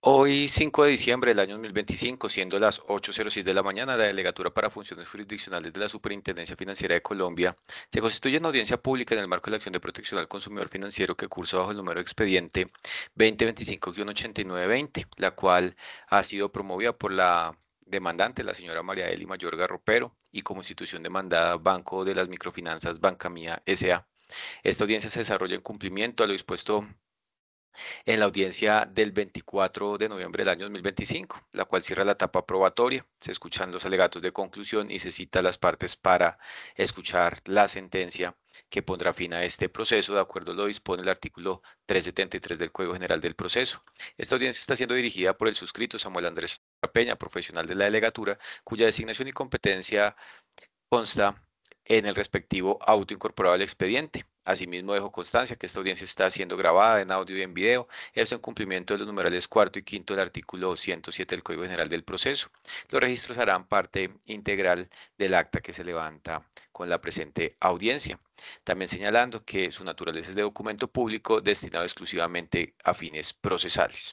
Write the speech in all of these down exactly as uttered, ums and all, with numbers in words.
Hoy, cinco de diciembre del año dos mil veinticinco, siendo las ocho cero seis de la mañana, la Delegatura para Funciones Jurisdiccionales de la Superintendencia Financiera de Colombia se constituye en audiencia pública en el marco de la acción de protección al consumidor financiero que cursa bajo el número de expediente dos mil veinticinco ochenta y nueve veinte, la cual ha sido promovida por la demandante, la señora María Eli Mayorga Ropero, y como institución demandada Banco de las Microfinanzas Banca Mía S A. Esta audiencia se desarrolla en cumplimiento a lo dispuesto en la audiencia del veinticuatro de noviembre del año dos mil veinticinco, la cual cierra la etapa probatoria. Se escuchan los alegatos de conclusión y se cita a las partes para escuchar la sentencia que pondrá fin a este proceso, de acuerdo a lo dispone el artículo trescientos setenta y tres del Código General del Proceso. Esta audiencia está siendo dirigida por el suscrito Samuel Andrés Peña, profesional de la delegatura, cuya designación y competencia consta en el respectivo auto incorporado al expediente. Asimismo, dejo constancia que esta audiencia está siendo grabada en audio y en video, esto en cumplimiento de los numerales cuarto y quinto del artículo ciento siete del Código General del Proceso. Los registros harán parte integral del acta que se levanta con la presente audiencia. También señalando que su naturaleza es de documento público destinado exclusivamente a fines procesales.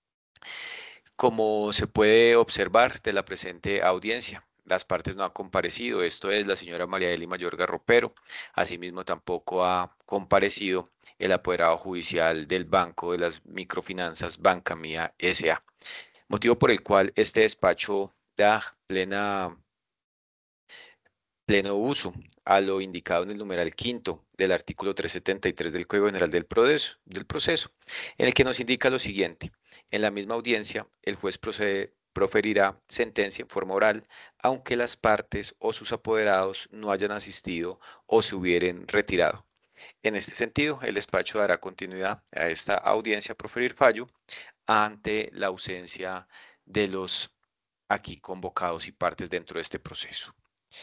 Como se puede observar de la presente audiencia, las partes no han comparecido, esto es la señora María Eli Mayorga Ropero. Asimismo, tampoco ha comparecido el apoderado judicial del Banco de las Microfinanzas Banca Mía S A, motivo por el cual este despacho da plena, pleno uso a lo indicado en el numeral quinto del artículo trescientos setenta y tres del Código General del Proceso, del proceso, en el que nos indica lo siguiente. En la misma audiencia, el juez procede, proferirá sentencia en forma oral, aunque las partes o sus apoderados no hayan asistido o se hubieran retirado. En este sentido, el despacho dará continuidad a esta audiencia a proferir fallo ante la ausencia de los aquí convocados y partes dentro de este proceso.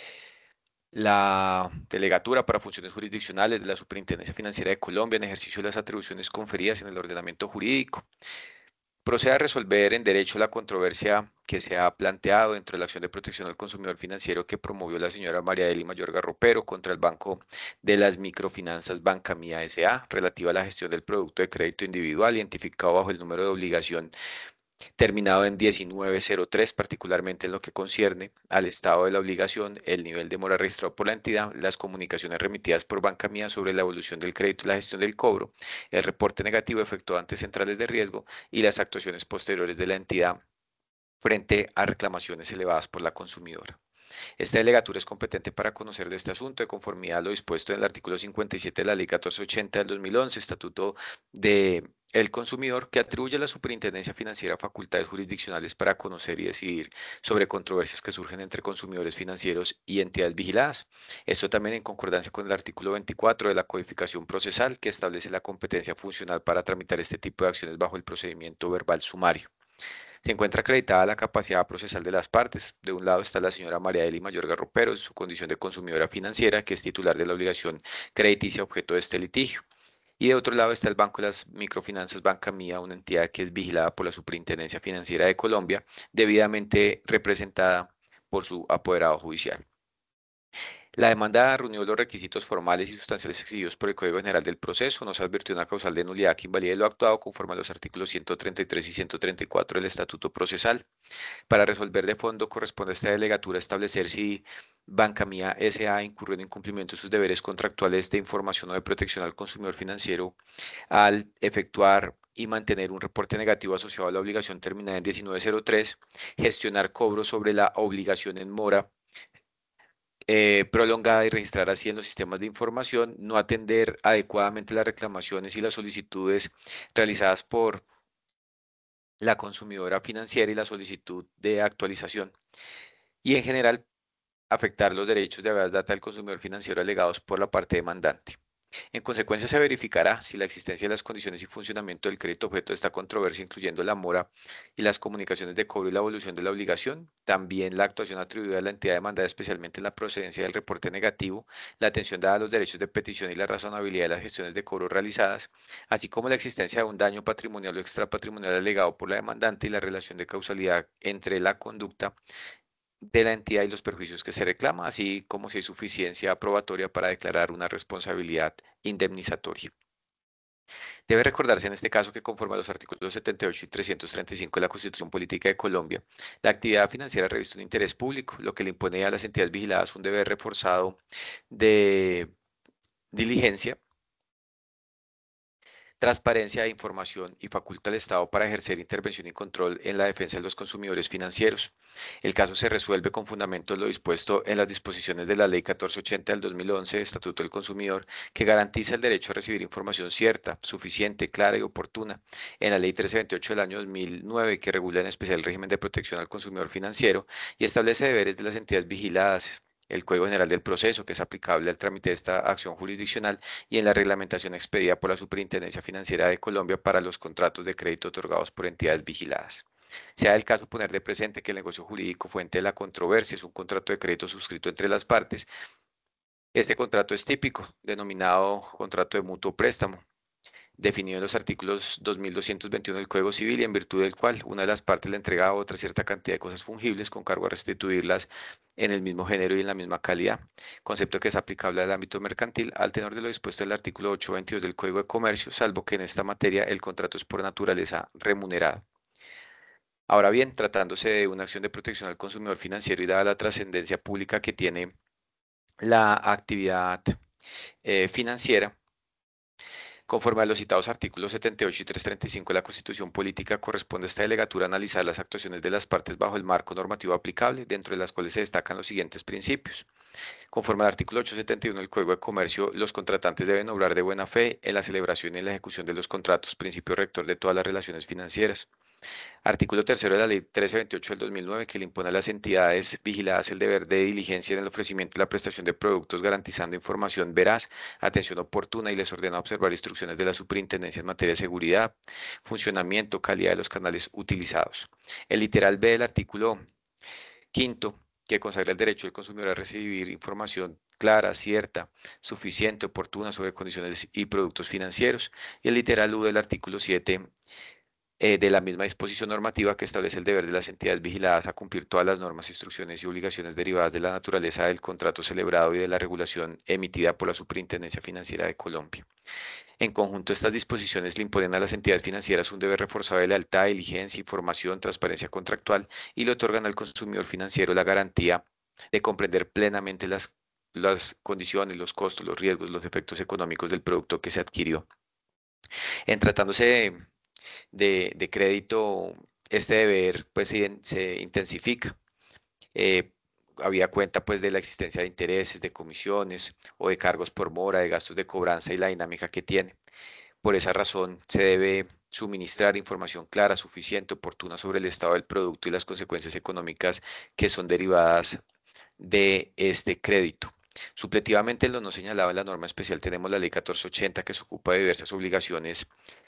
La Delegatura para Funciones Jurisdiccionales de la Superintendencia Financiera de Colombia, en ejercicio de las atribuciones conferidas en el ordenamiento jurídico, procede a resolver en derecho la controversia que se ha planteado dentro de la acción de protección al consumidor financiero que promovió la señora María Eli Mayorga Ropero contra el Banco de las Microfinanzas Banca Mía S A, relativa a la gestión del producto de crédito individual identificado bajo el número de obligación terminado en diecinueve cero tres, particularmente en lo que concierne al estado de la obligación, el nivel de mora registrado por la entidad, las comunicaciones remitidas por Banca Mía sobre la evolución del crédito y la gestión del cobro, el reporte negativo efectuado ante centrales de riesgo y las actuaciones posteriores de la entidad frente a reclamaciones elevadas por la consumidora. Esta delegatura es competente para conocer de este asunto de conformidad a lo dispuesto en el artículo cincuenta y siete de la Ley catorce ochenta del dos mil once, Estatuto de el Consumidor, que atribuye a la Superintendencia Financiera facultades jurisdiccionales para conocer y decidir sobre controversias que surgen entre consumidores financieros y entidades vigiladas. Esto también en concordancia con el artículo veinticuatro de la Codificación Procesal, que establece la competencia funcional para tramitar este tipo de acciones bajo el procedimiento verbal sumario. Se encuentra acreditada la capacidad procesal de las partes. De un lado está la señora María Eli Mayorga Ropero, en su condición de consumidora financiera, que es titular de la obligación crediticia objeto de este litigio. Y de otro lado está el Banco de las Microfinanzas Banca Mía, una entidad que es vigilada por la Superintendencia Financiera de Colombia, debidamente representada por su apoderado judicial. La demanda reunió los requisitos formales y sustanciales exigidos por el Código General del Proceso. No se advirtió una causal de nulidad que invalide lo actuado conforme a los artículos ciento treinta y tres y ciento treinta y cuatro del Estatuto Procesal. Para resolver de fondo, corresponde a esta delegatura establecer si Banca Mía S A incurrió en incumplimiento de sus deberes contractuales de información o de protección al consumidor financiero al efectuar y mantener un reporte negativo asociado a la obligación terminada en diecinueve cero tres, gestionar cobros sobre la obligación en mora eh, prolongada y registrar así en los sistemas de información, no atender adecuadamente las reclamaciones y las solicitudes realizadas por la consumidora financiera y la solicitud de actualización, y en general afectar los derechos de habeas data del consumidor financiero alegados por la parte demandante. En consecuencia, se verificará si la existencia de las condiciones y funcionamiento del crédito objeto de esta controversia, incluyendo la mora y las comunicaciones de cobro y la evolución de la obligación, también la actuación atribuida a la entidad demandada, especialmente en la procedencia del reporte negativo, la atención dada a los derechos de petición y la razonabilidad de las gestiones de cobro realizadas, así como la existencia de un daño patrimonial o extrapatrimonial alegado por la demandante y la relación de causalidad entre la conducta de la entidad y los perjuicios que se reclama, así como si hay suficiencia probatoria para declarar una responsabilidad indemnizatoria. Debe recordarse en este caso que conforme a los artículos setenta y ocho y trescientos treinta y cinco de la Constitución Política de Colombia, la actividad financiera reviste un interés público, lo que le impone a las entidades vigiladas un deber reforzado de diligencia, transparencia de información y faculta al Estado para ejercer intervención y control en la defensa de los consumidores financieros. El caso se resuelve con fundamento en lo dispuesto en las disposiciones de la Ley catorce ochenta del dos mil once, Estatuto del Consumidor, que garantiza el derecho a recibir información cierta, suficiente, clara y oportuna, en la Ley trece veintiocho del año dos mil nueve, que regula en especial el régimen de protección al consumidor financiero y establece deberes de las entidades vigiladas, el Código General del Proceso, que es aplicable al trámite de esta acción jurisdiccional, y en la reglamentación expedida por la Superintendencia Financiera de Colombia para los contratos de crédito otorgados por entidades vigiladas. Se da el caso poner de presente que el negocio jurídico fuente de la controversia es un contrato de crédito suscrito entre las partes. Este contrato es típico, denominado contrato de mutuo préstamo, definido en los artículos dos mil doscientos veintiuno del Código Civil y en virtud del cual una de las partes le entrega a otra cierta cantidad de cosas fungibles con cargo a restituirlas en el mismo género y en la misma calidad, concepto que es aplicable al ámbito mercantil al tenor de lo dispuesto en el artículo ochocientos veintidós del Código de Comercio, salvo que en esta materia el contrato es por naturaleza remunerado. Ahora bien, tratándose de una acción de protección al consumidor financiero y dada la trascendencia pública que tiene la actividad eh, financiera, conforme a los citados artículos setenta y ocho y trescientos treinta y cinco de la Constitución Política, corresponde a esta delegatura analizar las actuaciones de las partes bajo el marco normativo aplicable, dentro de las cuales se destacan los siguientes principios. Conforme al artículo ochocientos setenta y uno del Código de Comercio, los contratantes deben obrar de buena fe en la celebración y en la ejecución de los contratos, principio rector de todas las relaciones financieras. Artículo tercero de la Ley trece veintiocho del dos mil nueve, que le impone a las entidades vigiladas el deber de diligencia en el ofrecimiento y la prestación de productos, garantizando información veraz, atención oportuna, y les ordena observar instrucciones de la Superintendencia en materia de seguridad, funcionamiento, calidad de los canales utilizados. El literal B del artículo quinto, que consagra el derecho del consumidor a recibir información clara, cierta, suficiente, oportuna sobre condiciones y productos financieros. Y el literal U del artículo siete, eh, de la misma disposición normativa, que establece el deber de las entidades vigiladas a cumplir todas las normas, instrucciones y obligaciones derivadas de la naturaleza del contrato celebrado y de la regulación emitida por la Superintendencia Financiera de Colombia. En conjunto, estas disposiciones le imponen a las entidades financieras un deber reforzado de lealtad, diligencia, información, transparencia contractual, y le otorgan al consumidor financiero la garantía de comprender plenamente las, las condiciones, los costos, los riesgos, los efectos económicos del producto que se adquirió. En tratándose de de, de crédito, este deber pues se, se intensifica. Eh, Había cuenta pues de la existencia de intereses, de comisiones o de cargos por mora, de gastos de cobranza y la dinámica que tiene. Por esa razón se debe suministrar información clara, suficiente, oportuna sobre el estado del producto y las consecuencias económicas que son derivadas de este crédito. Supletivamente, en lo no señalado en la norma especial, tenemos la Ley catorce ochenta, que se ocupa de diversas obligaciones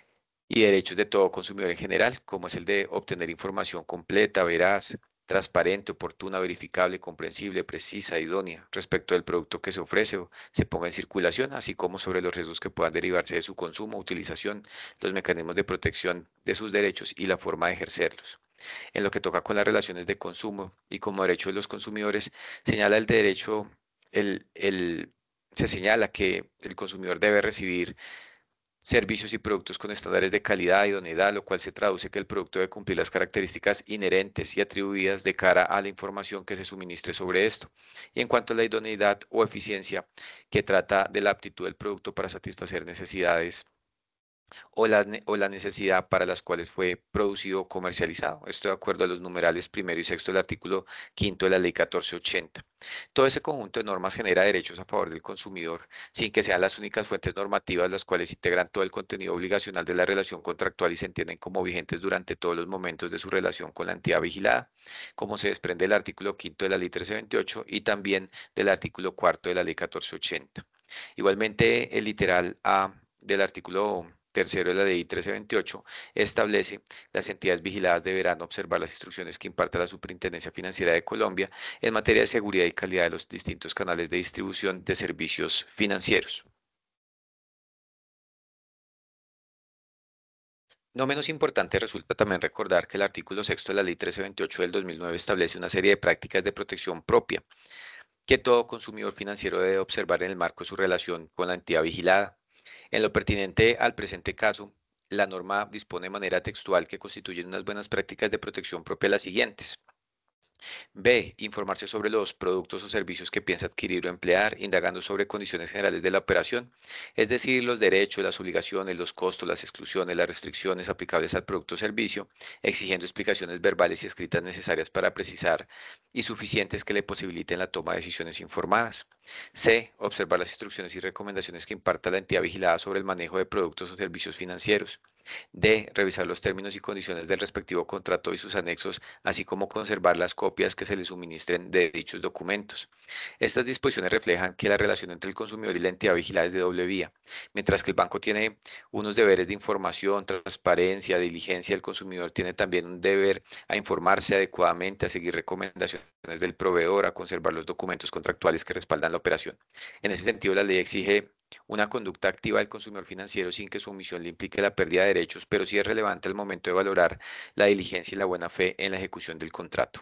y derechos de todo consumidor en general, como es el de obtener información completa, veraz, transparente, oportuna, verificable, comprensible, precisa, idónea respecto del producto que se ofrece o se ponga en circulación, así como sobre los riesgos que puedan derivarse de su consumo, utilización, los mecanismos de protección de sus derechos y la forma de ejercerlos. En lo que toca con las relaciones de consumo y como derecho de los consumidores, señala el derecho, el, el, se señala que el consumidor debe recibir servicios y productos con estándares de calidad y idoneidad, lo cual se traduce que el producto debe cumplir las características inherentes y atribuidas de cara a la información que se suministre sobre esto. Y en cuanto a la idoneidad o eficiencia, que trata de la aptitud del producto para satisfacer necesidades o la, o la necesidad para las cuales fue producido o comercializado. Esto de acuerdo a los numerales primero y sexto del artículo quinto de la Ley catorce ochenta. Todo ese conjunto de normas genera derechos a favor del consumidor, sin que sean las únicas fuentes normativas las cuales integran todo el contenido obligacional de la relación contractual y se entienden como vigentes durante todos los momentos de su relación con la entidad vigilada, como se desprende del artículo quinto de la Ley trece veintiocho y también del artículo cuarto de la Ley catorce ochenta. Igualmente, el literal A del artículo tercero de la Ley trece veintiocho establece: las entidades vigiladas deberán observar las instrucciones que imparta la Superintendencia Financiera de Colombia en materia de seguridad y calidad de los distintos canales de distribución de servicios financieros. No menos importante resulta también recordar que el artículo sexto de la Ley trece veintiocho del dos mil nueve establece una serie de prácticas de protección propia que todo consumidor financiero debe observar en el marco de su relación con la entidad vigilada. En lo pertinente al presente caso, la norma dispone de manera textual que constituyen unas buenas prácticas de protección propia las siguientes. B. Informarse sobre los productos o servicios que piensa adquirir o emplear, indagando sobre condiciones generales de la operación, es decir, los derechos, las obligaciones, los costos, las exclusiones, las restricciones aplicables al producto o servicio, exigiendo explicaciones verbales y escritas necesarias para precisar y suficientes que le posibiliten la toma de decisiones informadas. C. Observar las instrucciones y recomendaciones que imparta la entidad vigilada sobre el manejo de productos o servicios financieros. D. Revisar los términos y condiciones del respectivo contrato y sus anexos, así como conservar las copias que se le suministren de dichos documentos. Estas disposiciones reflejan que la relación entre el consumidor y la entidad vigilada es de doble vía. Mientras que el banco tiene unos deberes de información, transparencia, diligencia, el consumidor tiene también un deber a informarse adecuadamente, a seguir recomendaciones del proveedor, a conservar los documentos contractuales que respaldan la operación. En ese sentido, la ley exige una conducta activa del consumidor financiero sin que su omisión le implique la pérdida de derechos, pero sí es relevante al momento de valorar la diligencia y la buena fe en la ejecución del contrato.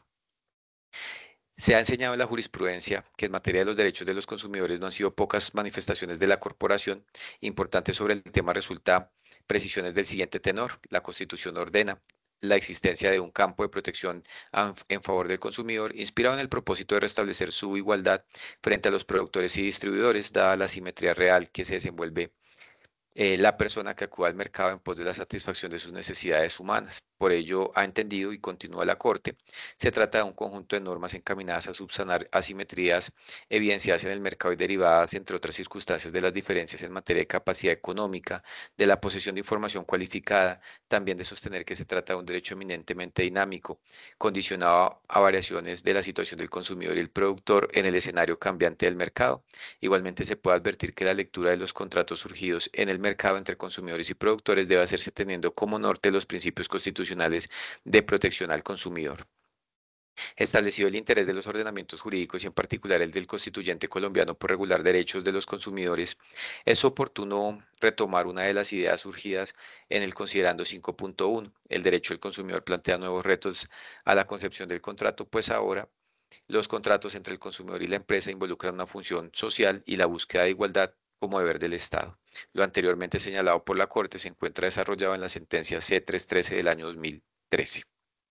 Se ha enseñado en la jurisprudencia que en materia de los derechos de los consumidores no han sido pocas manifestaciones de la corporación. Importante sobre el tema resulta precisiones del siguiente tenor. La Constitución ordena la existencia de un campo de protección en favor del consumidor, inspirado en el propósito de restablecer su igualdad frente a los productores y distribuidores, dada la simetría real que se desenvuelve eh, la persona que acude al mercado en pos de la satisfacción de sus necesidades humanas. Por ello, ha entendido y continúa la Corte, se trata de un conjunto de normas encaminadas a subsanar asimetrías evidenciadas en el mercado y derivadas, entre otras circunstancias, de las diferencias en materia de capacidad económica, de la posesión de información cualificada, también de sostener que se trata de un derecho eminentemente dinámico, condicionado a variaciones de la situación del consumidor y el productor en el escenario cambiante del mercado. Igualmente se puede advertir que la lectura de los contratos surgidos en el mercado entre consumidores y productores debe hacerse teniendo como norte los principios constitucionales de protección al consumidor. Establecido el interés de los ordenamientos jurídicos y en particular el del constituyente colombiano por regular derechos de los consumidores, es oportuno retomar una de las ideas surgidas en el considerando cinco punto uno. El derecho del consumidor plantea nuevos retos a la concepción del contrato, pues ahora los contratos entre el consumidor y la empresa involucran una función social y la búsqueda de igualdad como deber del Estado. Lo anteriormente señalado por la Corte se encuentra desarrollado en la sentencia C trescientos trece del año dos mil trece.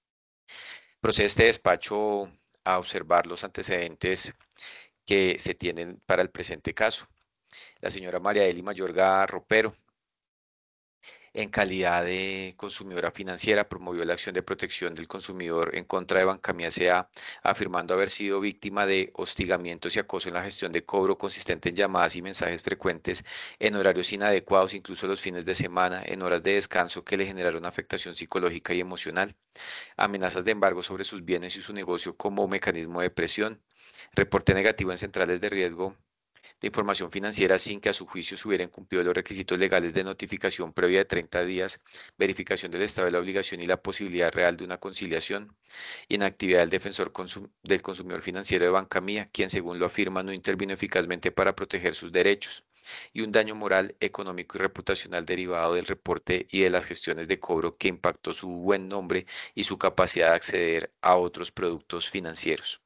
Procede este despacho a observar los antecedentes que se tienen para el presente caso. La señora María Eli Mayorga Ropero, en calidad de consumidora financiera, promovió la acción de protección del consumidor en contra de Bancamía S A, afirmando haber sido víctima de hostigamientos y acoso en la gestión de cobro consistente en llamadas y mensajes frecuentes en horarios inadecuados, incluso los fines de semana, en horas de descanso que le generaron afectación psicológica y emocional, amenazas de embargo sobre sus bienes y su negocio como mecanismo de presión, reporte negativo en centrales de riesgo de información financiera sin que a su juicio se hubieran cumplido los requisitos legales de notificación previa de treinta días, verificación del estado de la obligación y la posibilidad real de una conciliación, inactividad del defensor consum- del consumidor financiero de Banca Mía, quien según lo afirma no intervino eficazmente para proteger sus derechos, y un daño moral, económico y reputacional derivado del reporte y de las gestiones de cobro que impactó su buen nombre y su capacidad de acceder a otros productos financieros.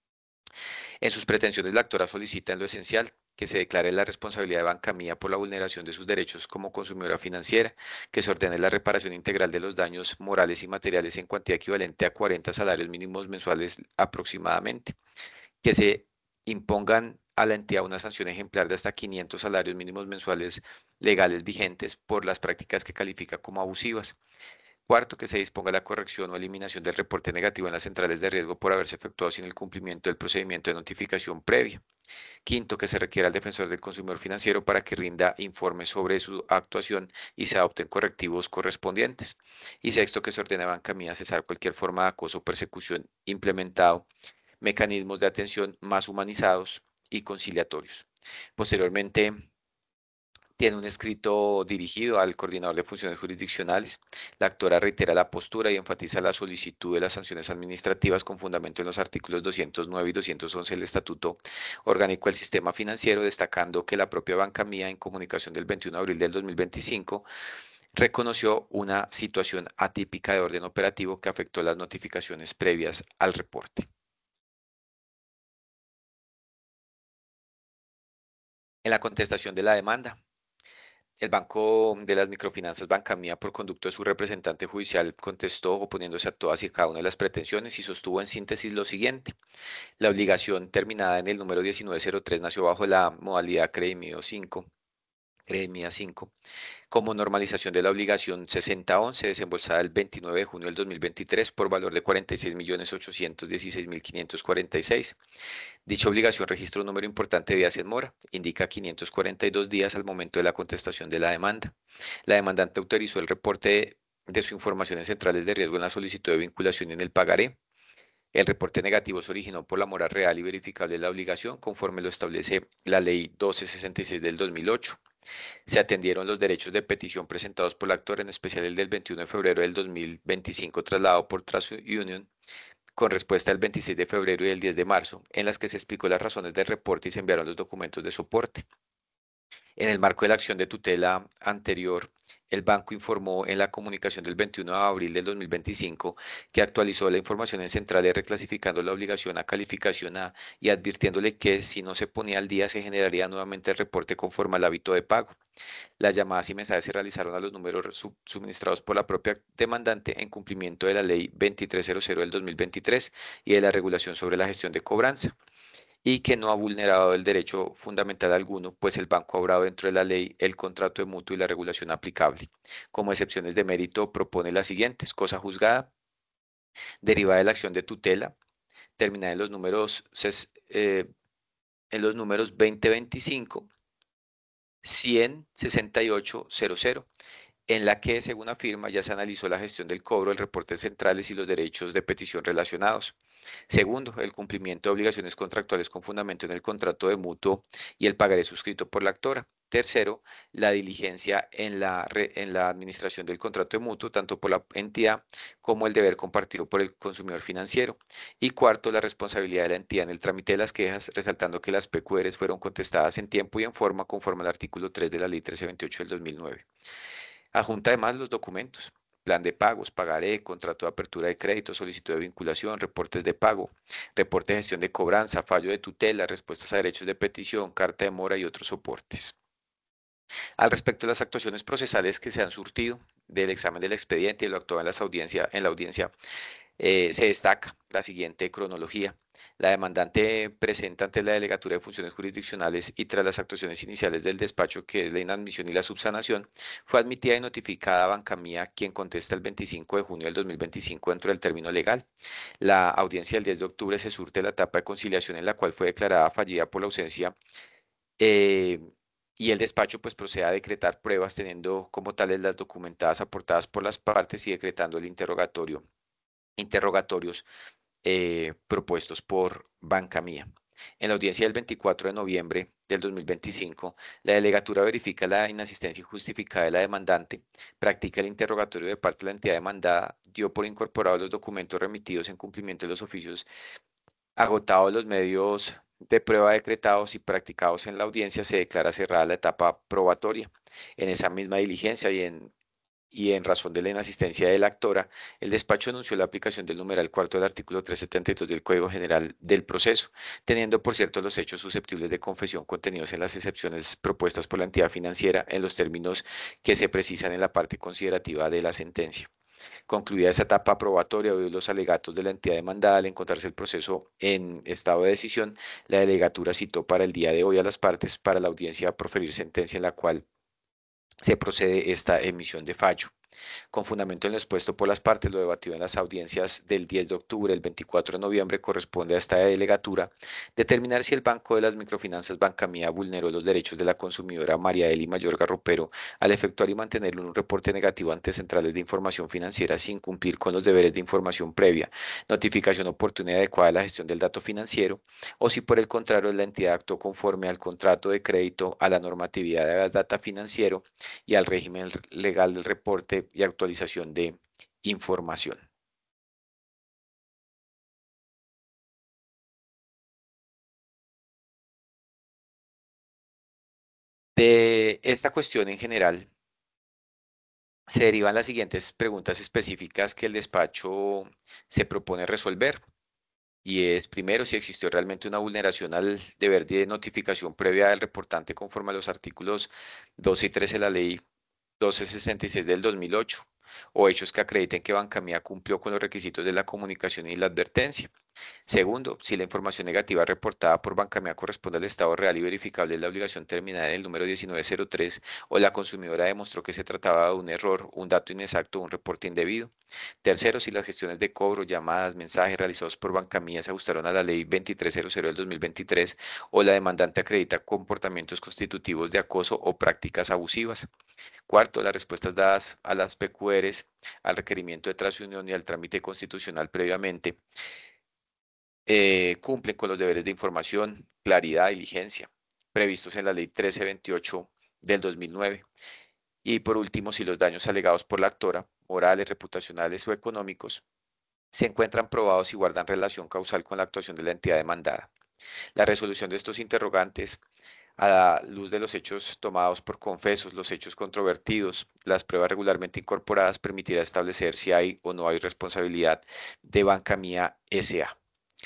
En sus pretensiones, la actora solicita en lo esencial que se declare la responsabilidad de Banca Mía por la vulneración de sus derechos como consumidora financiera, que se ordene la reparación integral de los daños morales y materiales en cuantía equivalente a cuarenta salarios mínimos mensuales aproximadamente, que se impongan a la entidad una sanción ejemplar de hasta quinientos salarios mínimos mensuales legales vigentes por las prácticas que califica como abusivas. Cuarto, que se disponga la corrección o eliminación del reporte negativo en las centrales de riesgo por haberse efectuado sin el cumplimiento del procedimiento de notificación previa. Quinto, que se requiera al defensor del consumidor financiero para que rinda informes sobre su actuación y se adopten correctivos correspondientes. Y sexto, que se ordene a Banca Mía cesar cualquier forma de acoso o persecución implementado, mecanismos de atención más humanizados y conciliatorios. Posteriormente, tiene un escrito dirigido al coordinador de funciones jurisdiccionales. La actora reitera la postura y enfatiza la solicitud de las sanciones administrativas con fundamento en los artículos doscientos nueve y doscientos once del Estatuto Orgánico del Sistema Financiero, destacando que la propia Banca Mía, en comunicación del veintiuno de abril del dos mil veinticinco, reconoció una situación atípica de orden operativo que afectó las notificaciones previas al reporte. En la contestación de la demanda, El Banco de las Microfinanzas Bancamía, por conducto de su representante judicial, contestó oponiéndose a todas y cada una de las pretensiones y sostuvo en síntesis lo siguiente. La obligación terminada en el número diecinueve cero tres nació bajo la modalidad Credimio cinco, Credimia cinco, como normalización de la obligación sesenta once desembolsada el veintinueve de junio del dos mil veintitrés por valor de cuarenta y seis millones ochocientos dieciséis mil quinientos cuarenta y seis. Dicha obligación registra un número importante de días en mora, indica quinientos cuarenta y dos días al momento de la contestación de la demanda. La demandante autorizó el reporte de su información en centrales de riesgo en la solicitud de vinculación y en el pagaré. El reporte negativo se originó por la mora real y verificable de la obligación, conforme lo establece la Ley doce sesenta y seis del dos mil ocho. Se atendieron los derechos de petición presentados por la actora, en especial el del veintiuno de febrero del dos mil veinticinco, trasladado por TransUnion, con respuesta el veintiséis de febrero y el diez de marzo, en las que se explicó las razones del reporte y se enviaron los documentos de soporte. En el marco de la acción de tutela anterior, el banco informó en la comunicación del veintiuno de abril del dos mil veinticinco que actualizó la información en centrales reclasificando la obligación a calificación A y advirtiéndole que si no se ponía al día se generaría nuevamente el reporte conforme al hábito de pago. Las llamadas y mensajes se realizaron a los números suministrados por la propia demandante en cumplimiento de la Ley veintitrés cero del dos mil veintitrés y de la regulación sobre la gestión de cobranza, y que no ha vulnerado el derecho fundamental alguno, pues el banco ha obrado dentro de la ley, el contrato de mutuo y la regulación aplicable. Como excepciones de mérito propone las siguientes: cosa juzgada, derivada de la acción de tutela, terminada en los números, eh, en los números dos mil veinticinco, cien sesenta y ocho cero cero, en la que, según afirma, ya se analizó la gestión del cobro, el reporte centrales y los derechos de petición relacionados. Segundo, el cumplimiento de obligaciones contractuales con fundamento en el contrato de mutuo y el pagaré suscrito por la actora. Tercero, la diligencia en la, re- en la administración del contrato de mutuo, tanto por la entidad como el deber compartido por el consumidor financiero. Y cuarto, la responsabilidad de la entidad en el trámite de las quejas, resaltando que las P Q Rs fueron contestadas en tiempo y en forma conforme al artículo tres de la Ley trece veintiocho del dos mil nueve. Adjunta además los documentos: plan de pagos, pagaré, contrato de apertura de crédito, solicitud de vinculación, reportes de pago, reporte de gestión de cobranza, fallo de tutela, respuestas a derechos de petición, carta de mora y otros soportes. Al respecto de las actuaciones procesales que se han surtido del examen del expediente y lo actuado en, las audiencia, en la audiencia, eh, se destaca la siguiente cronología. La demandante presenta ante la Delegatura de Funciones Jurisdiccionales y, tras las actuaciones iniciales del despacho, que es la inadmisión y la subsanación, fue admitida y notificada a Bancamía, quien contesta el veinticinco de junio del dos mil veinticinco dentro del término legal. La audiencia del diez de octubre se surte la etapa de conciliación, en la cual fue declarada fallida por la ausencia, eh, y el despacho pues procede a decretar pruebas, teniendo como tales las documentadas aportadas por las partes y decretando el interrogatorio, interrogatorios eh, propuestos por Banca Mía. En la audiencia del veinticuatro de noviembre del dos mil veinticinco, la delegatura verifica la inasistencia injustificada de la demandante, practica el interrogatorio de parte de la entidad demandada, dio por incorporados los documentos remitidos en cumplimiento de los oficios, agotados los medios de prueba decretados y practicados en la audiencia, se declara cerrada la etapa probatoria. En esa misma diligencia y en y en razón de la inasistencia de la actora, el despacho anunció la aplicación del numeral cuarto del artículo trescientos setenta y dos del Código General del Proceso, teniendo por cierto los hechos susceptibles de confesión contenidos en las excepciones propuestas por la entidad financiera en los términos que se precisan en la parte considerativa de la sentencia. Concluida esa etapa probatoria de los alegatos de la entidad demandada, al encontrarse el proceso en estado de decisión, la delegatura citó para el día de hoy a las partes para la audiencia a proferir sentencia, en la cual se procede esta emisión de fallo. Con fundamento en lo expuesto por las partes, lo debatido en las audiencias del diez de octubre, el veinticuatro de noviembre, corresponde a esta delegatura determinar si el Banco de las Microfinanzas Bancamía vulneró los derechos de la consumidora María Eli Mayor Garropero al efectuar y mantener un reporte negativo ante centrales de información financiera sin cumplir con los deberes de información previa, notificación oportuna y adecuada de la gestión del dato financiero, o si por el contrario la entidad actuó conforme al contrato de crédito, a la normatividad de data financiero y al régimen legal del reporte y actualización de información. De esta cuestión en general se derivan las siguientes preguntas específicas que el despacho se propone resolver. y es primero si existió realmente una vulneración al deber de notificación previa del reportante conforme a los artículos doce y trece de la ley doscientos sesenta y seis del dos mil ocho, o hechos que acrediten que Bancamía cumplió con los requisitos de la comunicación y la advertencia. Segundo, si la información negativa reportada por Bancamea corresponde al estado real y verificable de la obligación terminada en el número diecinueve cero tres o la consumidora demostró que se trataba de un error, un dato inexacto o un reporte indebido. Tercero, si las gestiones de cobro, llamadas, mensajes realizados por Bancamía se ajustaron a la ley veintitrés cero cero del dos mil veintitrés o la demandante acredita comportamientos constitutivos de acoso o prácticas abusivas. Cuarto, las respuestas dadas a las P Q Rs, al requerimiento de transunión y al trámite constitucional previamente eh, cumplen con los deberes de información, claridad y vigencia previstos en la Ley trece veintiocho del dos mil nueve. Y por último, si los daños alegados por la actora, morales, reputacionales o económicos, se encuentran probados y guardan relación causal con la actuación de la entidad demandada. La resolución de estos interrogantes, a la luz de los hechos tomados por confesos, los hechos controvertidos, las pruebas regularmente incorporadas, permitirá establecer si hay o no hay responsabilidad de Banca Mía S A.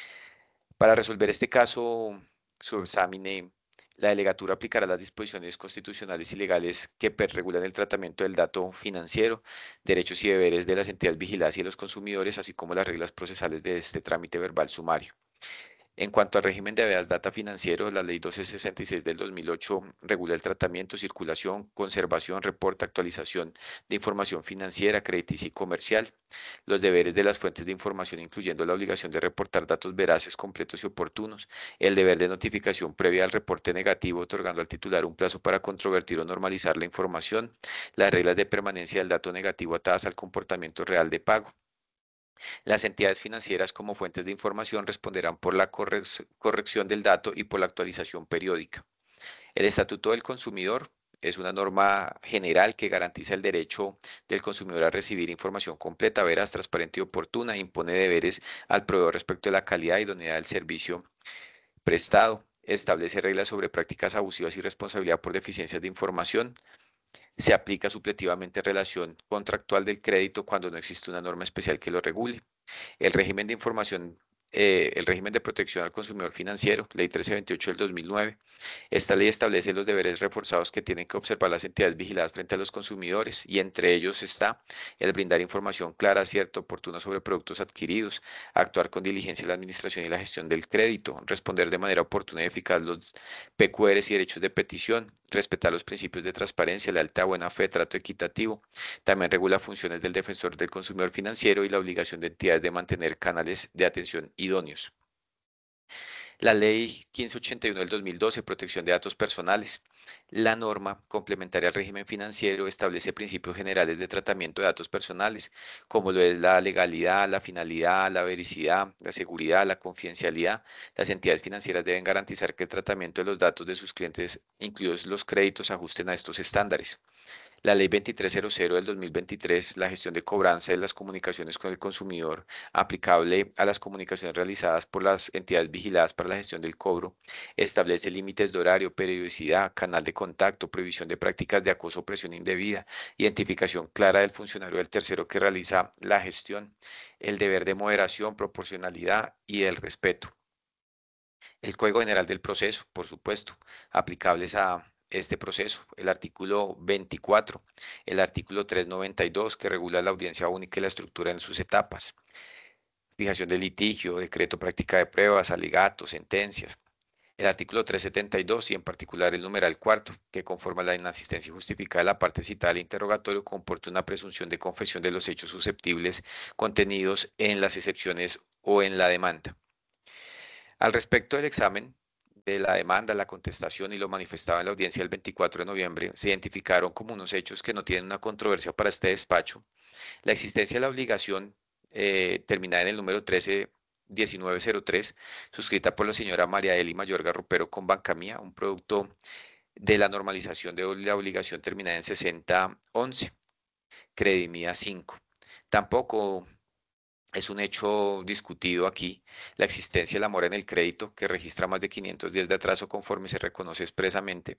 Para resolver este caso, su examen, la delegatura aplicará las disposiciones constitucionales y legales que per- regulan el tratamiento del dato financiero, derechos y deberes de las entidades vigiladas y de los consumidores, así como las reglas procesales de este trámite verbal sumario. En cuanto al régimen de habeas data financiero, la Ley doscientos sesenta y seis del dos mil ocho regula el tratamiento, circulación, conservación, reporte, actualización de información financiera, crediticia y comercial, los deberes de las fuentes de información, incluyendo la obligación de reportar datos veraces, completos y oportunos, el deber de notificación previa al reporte negativo, otorgando al titular un plazo para controvertir o normalizar la información, las reglas de permanencia del dato negativo atadas al comportamiento real de pago. Las entidades financieras como fuentes de información responderán por la correc- corrección del dato y por la actualización periódica. El Estatuto del Consumidor es una norma general que garantiza el derecho del consumidor a recibir información completa, veraz, transparente y oportuna, e impone deberes al proveedor respecto de la calidad y idoneidad del servicio prestado, establece reglas sobre prácticas abusivas y responsabilidad por deficiencias de información, se aplica supletivamente en relación contractual del crédito cuando no existe una norma especial que lo regule. El régimen de información, eh, el régimen de protección al consumidor financiero, Ley trece veintiocho del dos mil nueve. Esta ley establece los deberes reforzados que tienen que observar las entidades vigiladas frente a los consumidores y entre ellos está el brindar información clara, cierta, oportuna sobre productos adquiridos, actuar con diligencia en la administración y la gestión del crédito, responder de manera oportuna y eficaz los P Q Rs y derechos de petición, respetar los principios de transparencia, lealtad, buena fe, trato equitativo. También regula funciones del defensor del consumidor financiero y la obligación de entidades de mantener canales de atención idóneos. La Ley quince ochenta y uno del dos mil doce, protección de datos personales. La norma complementaria al régimen financiero establece principios generales de tratamiento de datos personales, como lo es la legalidad, la finalidad, la vericidad, la seguridad, la confidencialidad. Las entidades financieras deben garantizar que el tratamiento de los datos de sus clientes, incluidos los créditos, ajusten a estos estándares. La Ley veintitrés cero cero del dos mil veintitrés, la gestión de cobranza de las comunicaciones con el consumidor, aplicable a las comunicaciones realizadas por las entidades vigiladas para la gestión del cobro, establece límites de horario, periodicidad, canal de contacto, prohibición de prácticas de acoso o presión indebida, identificación clara del funcionario del tercero que realiza la gestión, el deber de moderación, proporcionalidad y el respeto. El Código General del Proceso, por supuesto, aplicables a este proceso. El artículo veinticuatro, el artículo trescientos noventa y dos, que regula la audiencia única y la estructura en sus etapas. Fijación de litigio, decreto, práctica de pruebas, alegatos, sentencias. El artículo trescientos setenta y dos y en particular el numeral cuarto, que conforma la inasistencia justificada de la parte citada al interrogatorio, comporta una presunción de confesión de los hechos susceptibles contenidos en las excepciones o en la demanda. Al respecto del examen de la demanda, la contestación y lo manifestado en la audiencia del veinticuatro de noviembre, se identificaron como unos hechos que no tienen una controversia para este despacho. La existencia de la obligación eh, terminada en el número trece diecinueve cero tres, suscrita por la señora María Eli Mayorga Rupero con Banca Mía, un producto de la normalización de la obligación terminada en sesenta once, Credimía cinco. Tampoco es un hecho discutido aquí la existencia de la mora en el crédito, que registra más de quinientos días de atraso conforme se reconoce expresamente.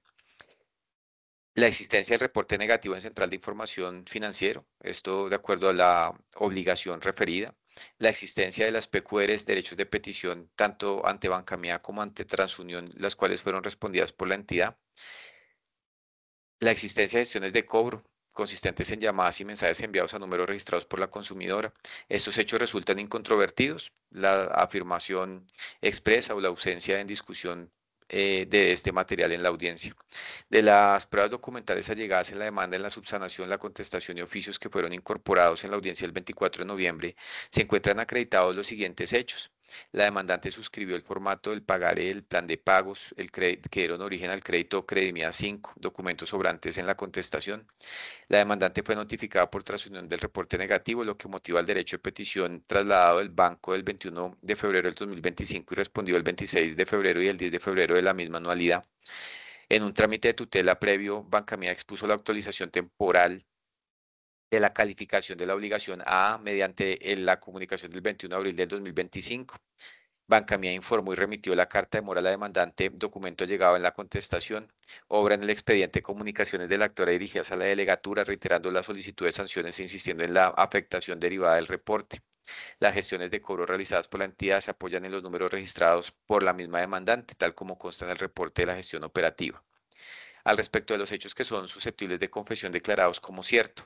La existencia del reporte negativo en Central de Información Financiero, esto de acuerdo a la obligación referida. la existencia de las P Q Rs, derechos de petición, tanto ante Bancamía como ante Transunión, las cuales fueron respondidas por la entidad, la existencia de gestiones de cobro consistentes en llamadas y mensajes enviados a números registrados por la consumidora. Estos hechos resultan incontrovertidos. La afirmación expresa o la ausencia en discusión eh, de este material en la audiencia. De las pruebas documentales allegadas en la demanda, en la subsanación, la contestación y oficios que fueron incorporados en la audiencia del veinticuatro de noviembre, se encuentran acreditados los siguientes hechos. La demandante suscribió el formato del pagaré, el plan de pagos, el que dieron origen al crédito Credimia cinco, documentos sobrantes en la contestación. La demandante fue notificada por transunión del reporte negativo, lo que motiva el derecho de petición trasladado del banco del veintiuno de febrero del dos mil veinticinco y respondido el veintiséis de febrero y el diez de febrero de la misma anualidad. En un trámite de tutela previo, Bancamía expuso la actualización temporal de la calificación de la obligación A mediante la comunicación del veintiuno de abril del dos mil veinticinco. Bancamía informó y remitió la carta de mora a la demandante, documento llegado en la contestación, obra en el expediente comunicaciones de la actora dirigidas a la delegatura, reiterando la solicitud de sanciones e insistiendo en la afectación derivada del reporte. Las gestiones de cobro realizadas por la entidad se apoyan en los números registrados por la misma demandante, tal como consta en el reporte de la gestión operativa. Al respecto de los hechos que son susceptibles de confesión declarados como cierto,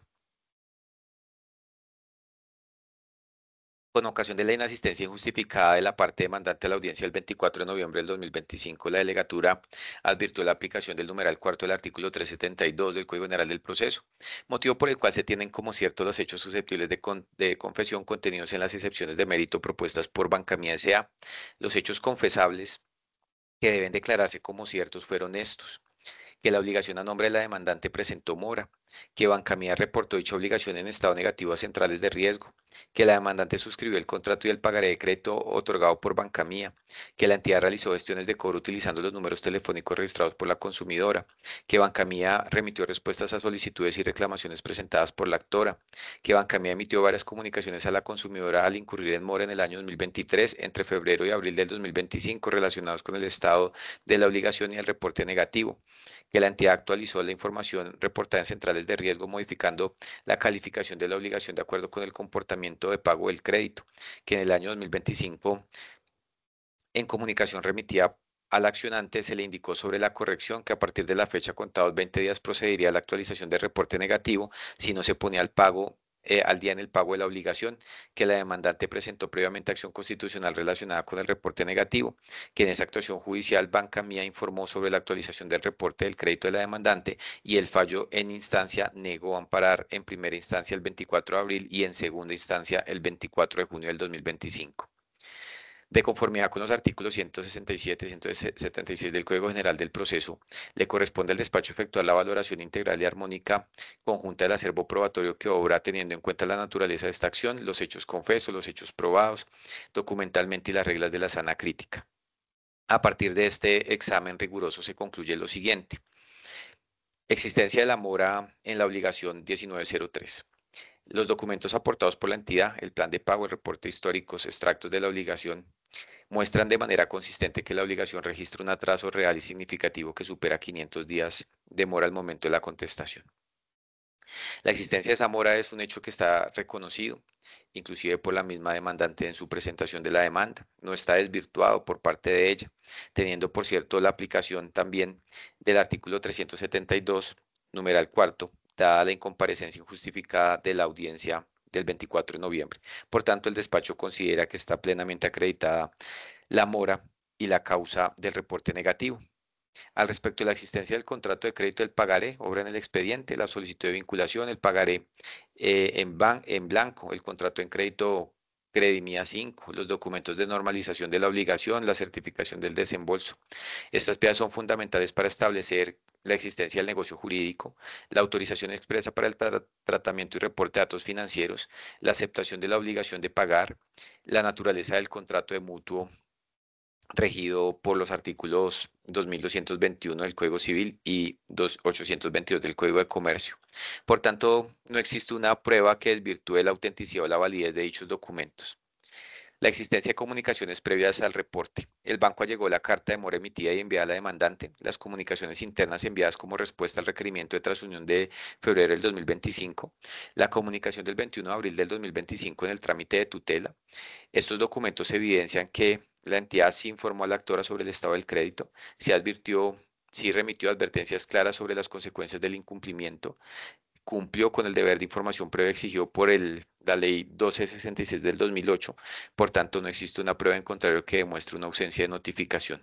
con ocasión de la inasistencia injustificada de la parte demandante a la audiencia del veinticuatro de noviembre del dos mil veinticinco, la delegatura advirtió la aplicación del numeral cuarto del artículo trescientos setenta y dos del Código General del Proceso, motivo por el cual se tienen como ciertos los hechos susceptibles de, con, de confesión contenidos en las excepciones de mérito propuestas por Bancamía S A. Los hechos confesables que deben declararse como ciertos fueron estos: que la obligación a nombre de la demandante presentó mora, que Bancamía reportó dicha obligación en estado negativo a centrales de riesgo, que la demandante suscribió el contrato y el pagaré de crédito otorgado por Bancamía, que la entidad realizó gestiones de cobro utilizando los números telefónicos registrados por la consumidora, que Bancamía remitió respuestas a solicitudes y reclamaciones presentadas por la actora, que Bancamía emitió varias comunicaciones a la consumidora al incurrir en mora en el año dos mil veintitrés entre febrero y abril del dos mil veinticinco relacionados con el estado de la obligación y el reporte negativo, que la entidad actualizó la información reportada en centrales de riesgo modificando la calificación de la obligación de acuerdo con el comportamiento de pago del crédito, que en el año dos mil veinticinco en comunicación remitida al accionante se le indicó sobre la corrección que a partir de la fecha contados veinte días procedería a la actualización del reporte negativo si no se ponía al pago eh, al día en el pago de la obligación, que la demandante presentó previamente acción constitucional relacionada con el reporte negativo, que en esa actuación judicial Bancamía informó sobre la actualización del reporte del crédito de la demandante y el fallo en instancia negó amparar en primera instancia el veinticuatro de abril y en segunda instancia el veinticuatro de junio del dos mil veinticinco. De conformidad con los artículos ciento sesenta y siete y ciento setenta y seis del Código General del Proceso, le corresponde al despacho efectuar la valoración integral y armónica conjunta del acervo probatorio que obra teniendo en cuenta la naturaleza de esta acción, los hechos confesos, los hechos probados documentalmente y las reglas de la sana crítica. A partir de este examen riguroso se concluye lo siguiente: existencia de la mora en la obligación diecinueve cero tres. Los documentos aportados por la entidad, el plan de pago, el reporte históricos, extractos de la obligación, muestran de manera consistente que la obligación registra un atraso real y significativo que supera quinientos días de mora al momento de la contestación. La existencia de esa mora es un hecho que está reconocido, inclusive por la misma demandante en su presentación de la demanda. No está desvirtuado por parte de ella, teniendo por cierto la aplicación también del artículo trescientos setenta y dos, numeral cuarto, dada la incomparecencia injustificada de la audiencia del veinticuatro de noviembre. Por tanto, el despacho considera que está plenamente acreditada la mora y la causa del reporte negativo. Al respecto de la existencia del contrato de crédito del pagaré, obra en el expediente, la solicitud de vinculación, el pagaré eh, en, ban en blanco, el contrato en crédito Credimia cinco, los documentos de normalización de la obligación, la certificación del desembolso. Estas piezas son fundamentales para establecer la existencia del negocio jurídico, la autorización expresa para el tra tratamiento y reporte de datos financieros, la aceptación de la obligación de pagar, la naturaleza del contrato de mutuo regido por los artículos dos mil doscientos veintiuno del Código Civil y ochocientos veintidós del Código de Comercio. Por tanto, no existe una prueba que desvirtúe la autenticidad o la validez de dichos documentos. La existencia de comunicaciones previas al reporte. El banco allegó la carta de mora emitida y enviada a la demandante, las comunicaciones internas enviadas como respuesta al requerimiento de transunión de febrero del dos mil veinticinco, la comunicación del veintiuno de abril del dos mil veinticinco en el trámite de tutela. Estos documentos evidencian que la entidad sí informó a la actora sobre el estado del crédito, sí advirtió, sí remitió advertencias claras sobre las consecuencias del incumplimiento, cumplió con el deber de información previa exigido por el, la Ley doce sesenta y seis del dos mil ocho, por tanto no existe una prueba en contrario que demuestre una ausencia de notificación.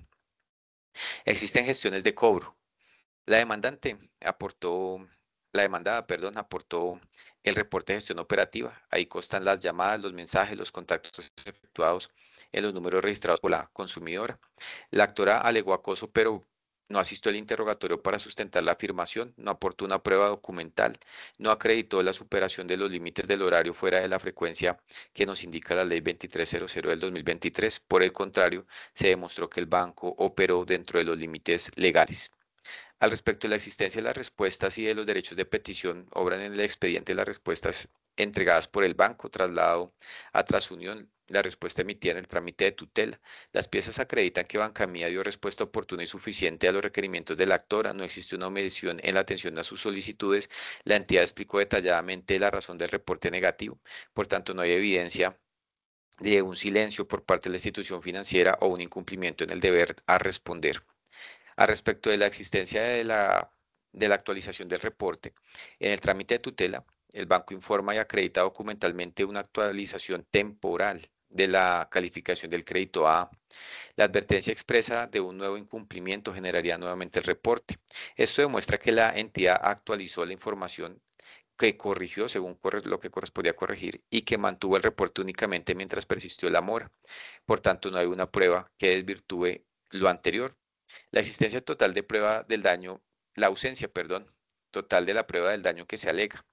Existen gestiones de cobro. La demandante aportó, la demandada, perdón, aportó el reporte de gestión operativa. Ahí constan las llamadas, los mensajes, los contactos efectuados en los números registrados por la consumidora. La actora alegó acoso, pero no asistió al interrogatorio para sustentar la afirmación, no aportó una prueba documental, no acreditó la superación de los límites del horario fuera de la frecuencia que nos indica la ley veintitrés cero cero del dos mil veintitrés. Por el contrario, se demostró que el banco operó dentro de los límites legales. Al respecto de la existencia de las respuestas y de los derechos de petición, obran en el expediente las respuestas entregadas por el banco, traslado a Transunión, la respuesta emitida en el trámite de tutela. Las piezas acreditan que Banca Mía dio respuesta oportuna y suficiente a los requerimientos de la actora, no existe una omisión en la atención a sus solicitudes, la entidad explicó detalladamente la razón del reporte negativo, por tanto no hay evidencia de un silencio por parte de la institución financiera o un incumplimiento en el deber a responder. A respecto de la existencia de la, de la actualización del reporte, en el trámite de tutela, el banco informa y acredita documentalmente una actualización temporal de la calificación del crédito A. La advertencia expresa de un nuevo incumplimiento generaría nuevamente el reporte. Esto demuestra que la entidad actualizó la información que corrigió según lo que correspondía corregir y que mantuvo el reporte únicamente mientras persistió la mora. Por tanto, no hay una prueba que desvirtúe lo anterior. La existencia total de prueba del daño, la ausencia, perdón, total de la prueba del daño que se alega.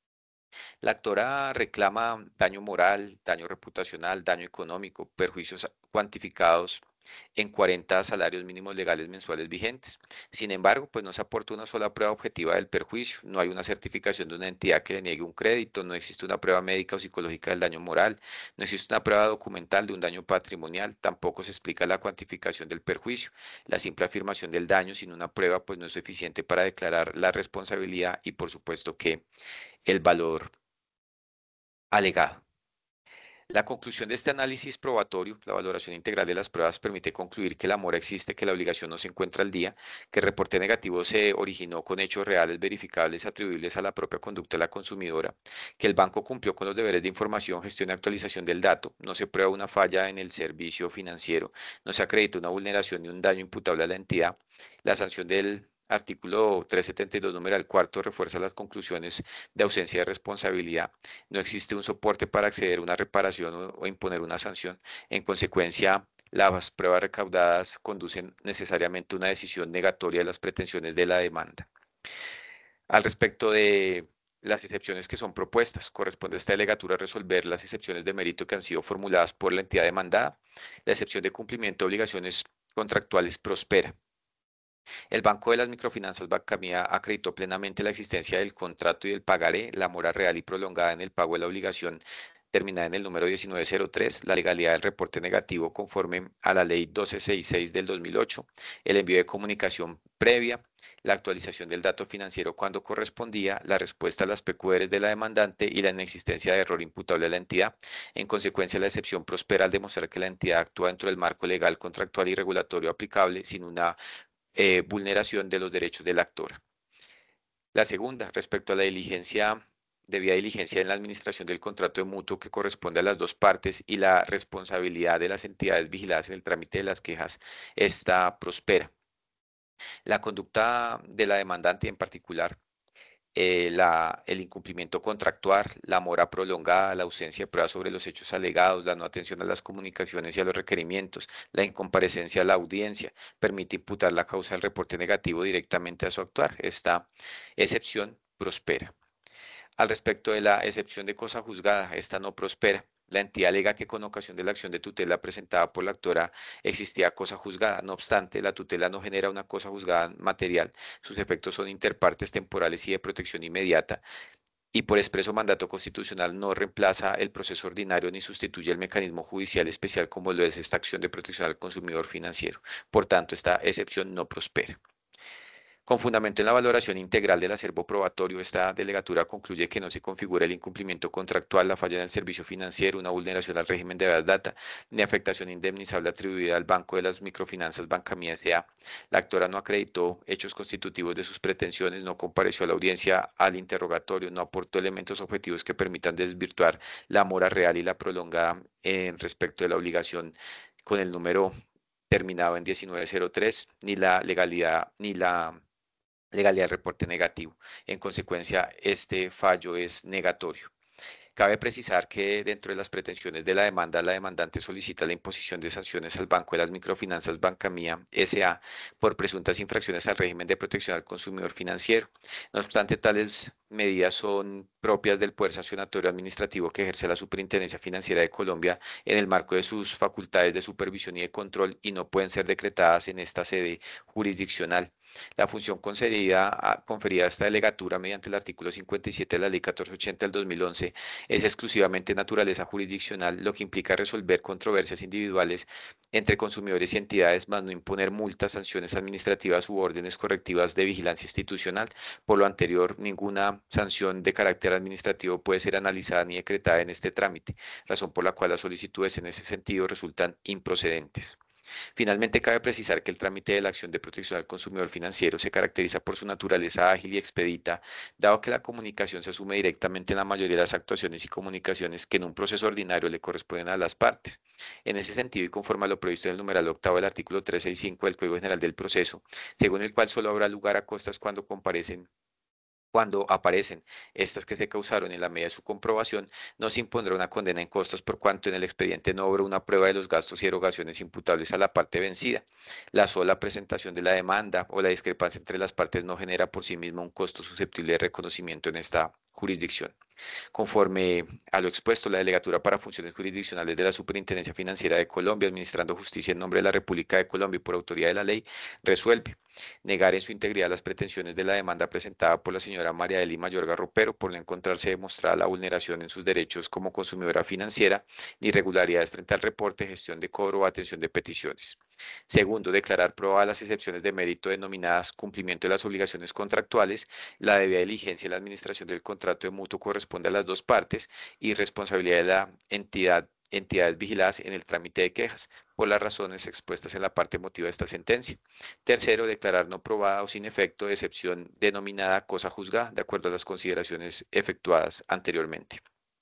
La actora reclama daño moral, daño reputacional, daño económico, perjuicios cuantificados en cuarenta salarios mínimos legales mensuales vigentes. Sin embargo, pues no se aporta una sola prueba objetiva del perjuicio, no hay una certificación de una entidad que le niegue un crédito, no existe una prueba médica o psicológica del daño moral, no existe una prueba documental de un daño patrimonial, tampoco se explica la cuantificación del perjuicio. La simple afirmación del daño sin una prueba pues no es suficiente para declarar la responsabilidad y por supuesto que el valor alegado. La conclusión de este análisis probatorio, la valoración integral de las pruebas, permite concluir que la mora existe, que la obligación no se encuentra al día, que el reporte negativo se originó con hechos reales, verificables, atribuibles a la propia conducta de la consumidora, que el banco cumplió con los deberes de información, gestión y actualización del dato, no se prueba una falla en el servicio financiero, no se acredita una vulneración ni un daño imputable a la entidad, la sanción del artículo trescientos setenta y dos, numeral cuarto, refuerza las conclusiones de ausencia de responsabilidad. No existe un soporte para acceder a una reparación o, o imponer una sanción. En consecuencia, las pruebas recaudadas conducen necesariamente a una decisión negatoria de las pretensiones de la demanda. Al respecto de las excepciones que son propuestas, corresponde a esta delegatura resolver las excepciones de mérito que han sido formuladas por la entidad demandada. La excepción de cumplimiento de obligaciones contractuales prospera. El Banco de las Microfinanzas Bancamía acreditó plenamente la existencia del contrato y del pagaré, la mora real y prolongada en el pago de la obligación terminada en el número diecinueve cero tres, la legalidad del reporte negativo conforme a la ley doce sesenta y seis del dos mil ocho, el envío de comunicación previa, la actualización del dato financiero cuando correspondía, la respuesta a las P Q Rs de la demandante y la inexistencia de error imputable a la entidad. En consecuencia, la excepción prospera al demostrar que la entidad actúa dentro del marco legal, contractual y regulatorio aplicable sin una eh, vulneración de los derechos del actor. La segunda, respecto a la diligencia, debida diligencia en la administración del contrato de mutuo que corresponde a las dos partes y la responsabilidad de las entidades vigiladas en el trámite de las quejas, esta prospera. La conducta de la demandante en particular, eh, la, el incumplimiento contractual, la mora prolongada, la ausencia de pruebas sobre los hechos alegados, la no atención a las comunicaciones y a los requerimientos, la incomparecencia a la audiencia, permite imputar la causa del reporte negativo directamente a su actuar. Esta excepción prospera. Al respecto de la excepción de cosa juzgada, esta no prospera. La entidad alega que con ocasión de la acción de tutela presentada por la actora existía cosa juzgada. No obstante, la tutela no genera una cosa juzgada material. Sus efectos son interpartes temporales y de protección inmediata y por expreso mandato constitucional no reemplaza el proceso ordinario ni sustituye el mecanismo judicial especial como lo es esta acción de protección al consumidor financiero. Por tanto, esta excepción no prospera. Con fundamento en la valoración integral del acervo probatorio, esta delegatura concluye que no se configura el incumplimiento contractual, la falla en el servicio financiero, una vulneración al régimen de base data, ni afectación indemnizable atribuida al Banco de las Microfinanzas Bancamía S A. La actora no acreditó hechos constitutivos de sus pretensiones, no compareció a la audiencia al interrogatorio, no aportó elementos objetivos que permitan desvirtuar la mora real y la prolongada en respecto de la obligación con el número terminado en diecinueve cero tres, ni la legalidad, ni la legalidad del reporte negativo. En consecuencia, este fallo es negatorio. Cabe precisar que dentro de las pretensiones de la demanda, la demandante solicita la imposición de sanciones al Banco de las Microfinanzas Bancamía S A por presuntas infracciones al régimen de protección al consumidor financiero. No obstante, tales medidas son propias del Poder Sancionatorio Administrativo que ejerce la Superintendencia Financiera de Colombia en el marco de sus facultades de supervisión y de control y no pueden ser decretadas en esta sede jurisdiccional. La función concedida a, conferida a esta delegatura mediante el artículo cincuenta y siete de la Ley catorce ochenta del dos mil once es exclusivamente naturaleza jurisdiccional, lo que implica resolver controversias individuales entre consumidores y entidades, más no imponer multas, sanciones administrativas u órdenes correctivas de vigilancia institucional. Por lo anterior, ninguna sanción de carácter administrativo puede ser analizada ni decretada en este trámite, razón por la cual las solicitudes en ese sentido resultan improcedentes. Finalmente, cabe precisar que el trámite de la acción de protección al consumidor financiero se caracteriza por su naturaleza ágil y expedita, dado que la comunicación se asume directamente en la mayoría de las actuaciones y comunicaciones que en un proceso ordinario le corresponden a las partes. En ese sentido, y conforme a lo previsto en el numeral octavo del artículo trescientos sesenta y cinco del Código General del Proceso, según el cual solo habrá lugar a costas cuando comparecen cuando aparecen estas que se causaron en la medida de su comprobación, no se impondrá una condena en costos por cuanto en el expediente no obró una prueba de los gastos y erogaciones imputables a la parte vencida. La sola presentación de la demanda o la discrepancia entre las partes no genera por sí misma un costo susceptible de reconocimiento en esta jurisdicción. Conforme a lo expuesto, la Delegatura para Funciones Jurisdiccionales de la Superintendencia Financiera de Colombia, administrando justicia en nombre de la República de Colombia y por autoridad de la ley, resuelve negar en su integridad las pretensiones de la demanda presentada por la señora María Eli Mayorga Ropero por no encontrarse demostrada la vulneración en sus derechos como consumidora financiera, ni irregularidades frente al reporte, gestión de cobro o atención de peticiones. Segundo, declarar probadas las excepciones de mérito denominadas cumplimiento de las obligaciones contractuales, la debida diligencia y la administración del contrato de mutuo corresponde a las dos partes y responsabilidad de la entidad entidades vigiladas en el trámite de quejas, por las razones expuestas en la parte emotiva de esta sentencia. Tercero, declarar no probada o sin efecto de excepción denominada cosa juzgada, de acuerdo a las consideraciones efectuadas anteriormente.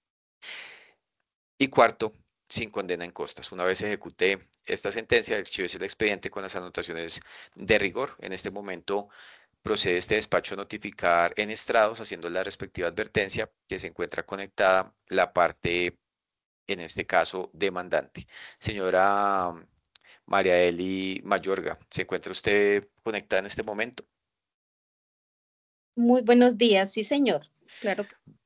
Y cuarto, sin condena en costas. Una vez ejecute esta sentencia, archívese el expediente con las anotaciones de rigor. En este momento procede este despacho a notificar en estrados, haciendo la respectiva advertencia que se encuentra conectada la parte, en este caso, demandante. Señora María Eli Mayorga, ¿se encuentra usted conectada en este momento? Muy buenos días, sí, señor. Claro.